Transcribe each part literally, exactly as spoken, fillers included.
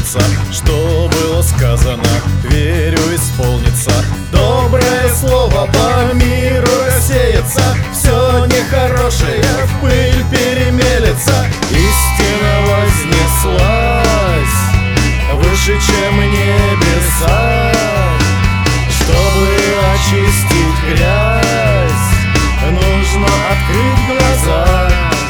сбудется, что было сказано, верю, исполнится. Доброе слово по миру рассеется, все нехорошее в пыль перемелется. Истина вознеслась выше, чем небеса. Чтобы очистить грязь, нужно открыть глаза.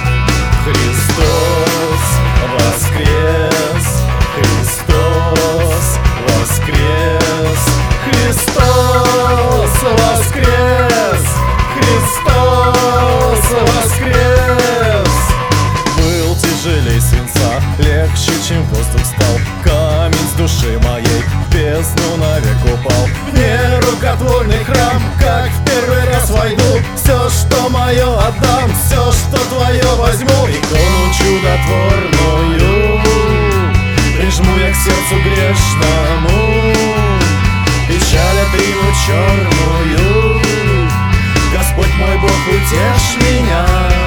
Христос воскрес! Христос воскрес! Христос воскрес! Христос воскрес! Был тяжелей свинца, легче, чем воздух стал. Камень с души моей в бездну навек упал. В нерукотворный храм, как в первый раз войду, все, что мое, отдам, все, что твое, возьму. Икону чудотворную прижму я к сердцу грешному, печаль отрину черную. Господь мой Бог, утешь меня.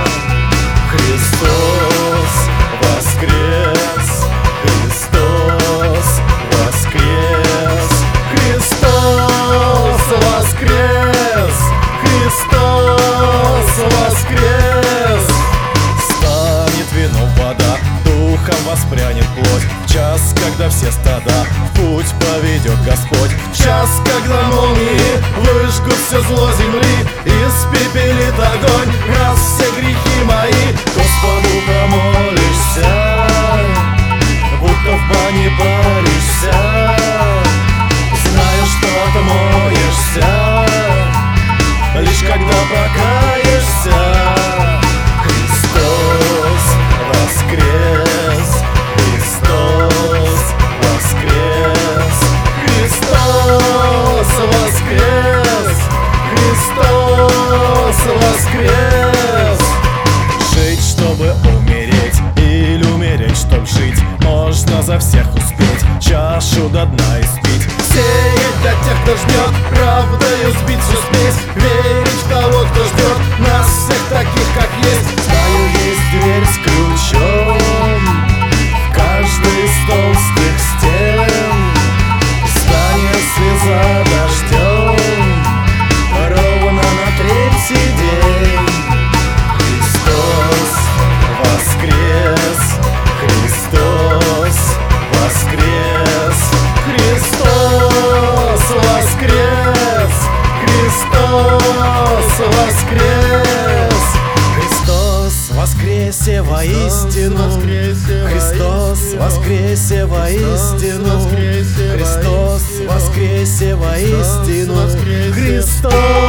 Христос воскрес! Христос воскрес! Христос воскрес! Христос воскрес! Станет вином вода, духом воспрянет плоть. В час, когда все стада в путь поведет Господь. В час, когда молнии выжгут все зло земли, испепелит огонь раз все грехи мои. Господу помолишься, будто в бане паришься, зная, что отмоешься лишь когда покаешься. Христос воскрес! Христос воскрес! Христос воскрес! Христос воскрес! Жить, чтобы умереть, или умереть, чтоб жить, можно за всех успеть, чашу до дна испить. Сеять для тех, кто ждет, правдою сбить всю спесь, верить в того, кто ждет нас всех таких, как есть. Знаю, есть дверь с ключом в каждый из толстых стен. Станет слеза дождем ровно на третий день. Христос воскрес! Христос воскрес! Христос воскрес! Христос воскрес! Христос воскресе воистину! Христос воскресе воистину! Христос воскресе воистину! Христос